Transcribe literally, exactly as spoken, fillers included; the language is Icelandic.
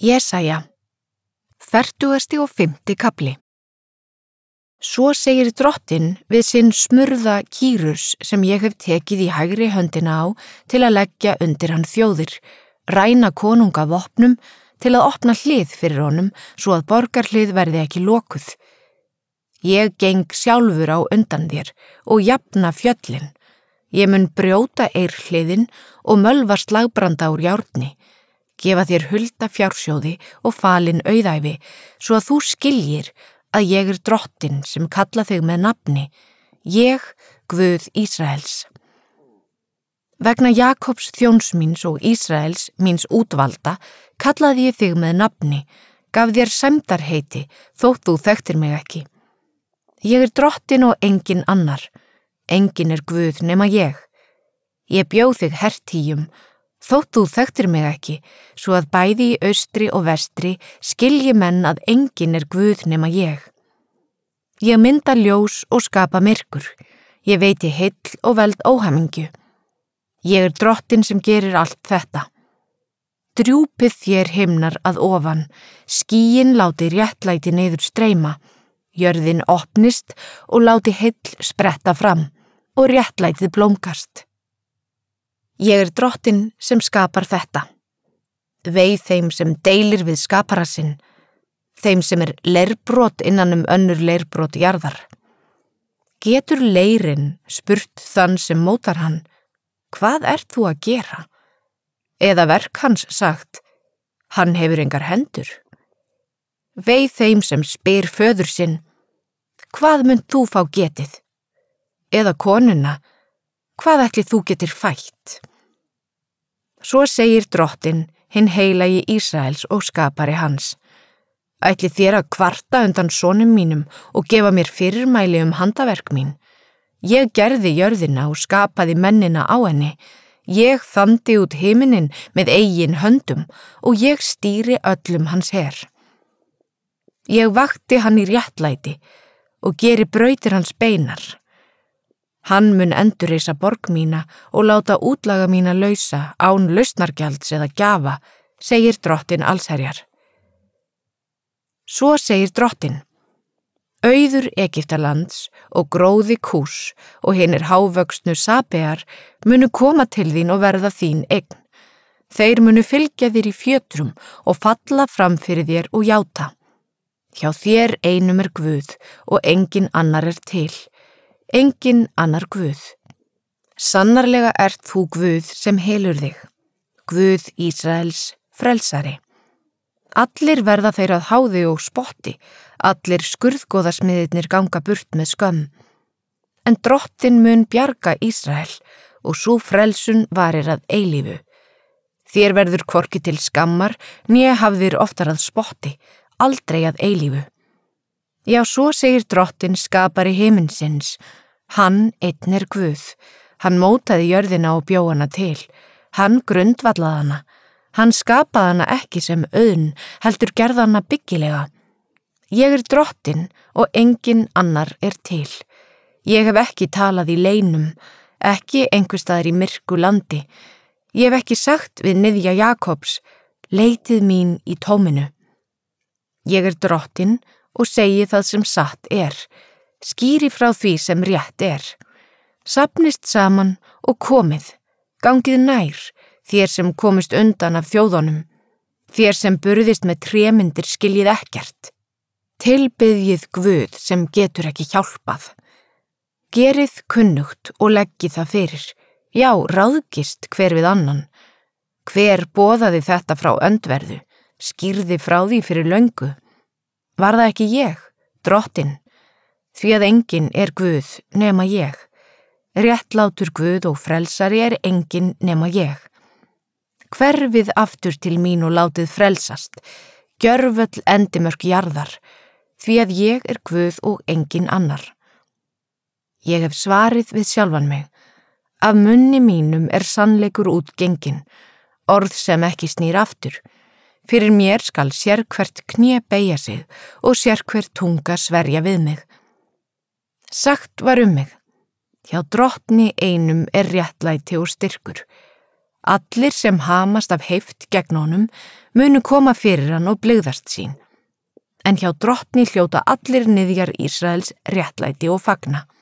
Jesaja, fertugasti og fimmti kafli. Svo segir Drottinn við sinn smurða Kýrus sem ég hef tekið í hægri höndina á til að leggja undir hann þjóðir, ræna konunga vopnum til að opna hlið fyrir honum svo að borgarhlið verði ekki lokuð. Ég geng sjálfur á undan þér og jafna fjöllin. Ég mun brjóta eirhliðin og mölva slagbranda úr járni, gefa þér hulda fjársjóði og falin auðæfi, svo að þú skiljir að ég er Drottinn sem kalla þig með nafni, ég, Guð Ísraels. Vegna Jakobs þjóns míns og Ísraels míns útvalda kallaði ég þig með nafni, gaf þér sæmdarheiti þótt þú þekktir mig ekki. Ég er Drottinn og engin annar, engin er Guð nema ég. Ég bjó þig hertíjum, þótt þú þekktir mig ekki, svo að bæði í austri og vestri skilji menn að engin er Guð nema ég. Ég mynda ljós og skapa myrkur, ég veiti heill og veld óhamingju. Ég er Drottinn sem gerir allt þetta. Drjúpið þér himnar að ofan, skýin láti réttlæti niður streyma, jörðin opnist og láti heill spretta fram og réttlætið blómgast. Ég er Drottinn sem skapar þetta. Veið þeim sem deilir við skapara sinn, þeim sem er leirbrot innan um önnur leirbrot jarðar. Getur leirinn spurt þann sem mótar hann, hvað ert þú að gera? Eða verk hans sagt, hann hefur engar hendur. Veið þeim sem spyr föður sinn, hvað munt þú fá getið? Eða konuna, hvað ætli þú getur fætt? Svo segir Drottinn, hinn heilagi Ísraels og skapari hans. Ætli þér að kvarta undan sonum mínum og gefa mér fyrirmæli um handaverk mín. Ég gerði jörðina og skapaði mennina á henni. Ég þandi út himinin með eigin höndum og ég stýri öllum hans her. Ég vakti hann í réttlæti og geri brautir hans beinar. Hann mun endurreisa borg mína og láta útlaga mína lausa án lausnargjalds eða gjafa, segir Drottinn allsherjar. Svo segir Drottinn, auður Egyptalands og gróði Kús og hinir hávöxnu Sabear munu koma til þín og verða þín eign. Þeir munu fylgja þér í fjötrum og falla fram fyrir þér og játa. Hjá þér einum er Guð og engin annar er til. Engin annar Guð. Sannarlega ert þú Guð sem helur þig, Guð Ísraels frelsari. Allir verða þeir að háði og spotti, allir skurðgoðasmiðirnir ganga burt með skömm. En Drottinn mun bjarga Ísrael og sú frelsun varir að eilífu. Þér verður hvorki til skammar, né hafðir oftar að spotti, aldrei að eilífu. Já, svo segir Drottinn skapari himinsins, hann einn er Guð, hann mótaði jörðina og bjó hana til, hann grundvallaði hana, hann skapaði hana ekki sem auðn, heldur gerði hana byggilega. Ég er Drottinn og engin annar er til. Ég hef ekki talað í leinum, ekki einhverstaðar í myrku landi. Ég hef ekki sagt við niðja Jakobs, leitið mín í tóminu. Ég er Drottinn og segi það sem satt er, skýri frá því sem rétt er. Safnist saman og komið, gangið nær, þér sem komist undan af þjóðunum, þér sem burðist með trémyndir skiljið ekkert. Tilbiðjið Guð sem getur ekki hjálpað. Gerið kunnugt og leggið það fyrir, já, ráðgist hver við annan. Hver boðaði þetta frá öndverðu, skýrði frá því fyrir löngu. Var það ekki ég, Drottinn? Því að engin er Guð nema ég. Réttlátur Guð og frelsari er engin nema ég. Hverfið aftur til mín og látið frelsast, gjörvöll endimörk jarðar, því að ég er Guð og engin annar. Ég hef svarið við sjálfan mig, af munni mínum er sannleikur út gengin, orð sem ekki snýr aftur. Fyrir mér skal sérhvert kné beygja sig og sérhver tunga sverja við mig. Sagt var um mig, hjá Drottni einum er réttlæti og styrkur. Allir sem hamast af heift gegn honum munu koma fyrir hann og blygðast sín. En hjá drottni hljóta allir niðjar Ísraels réttlæti og fagna.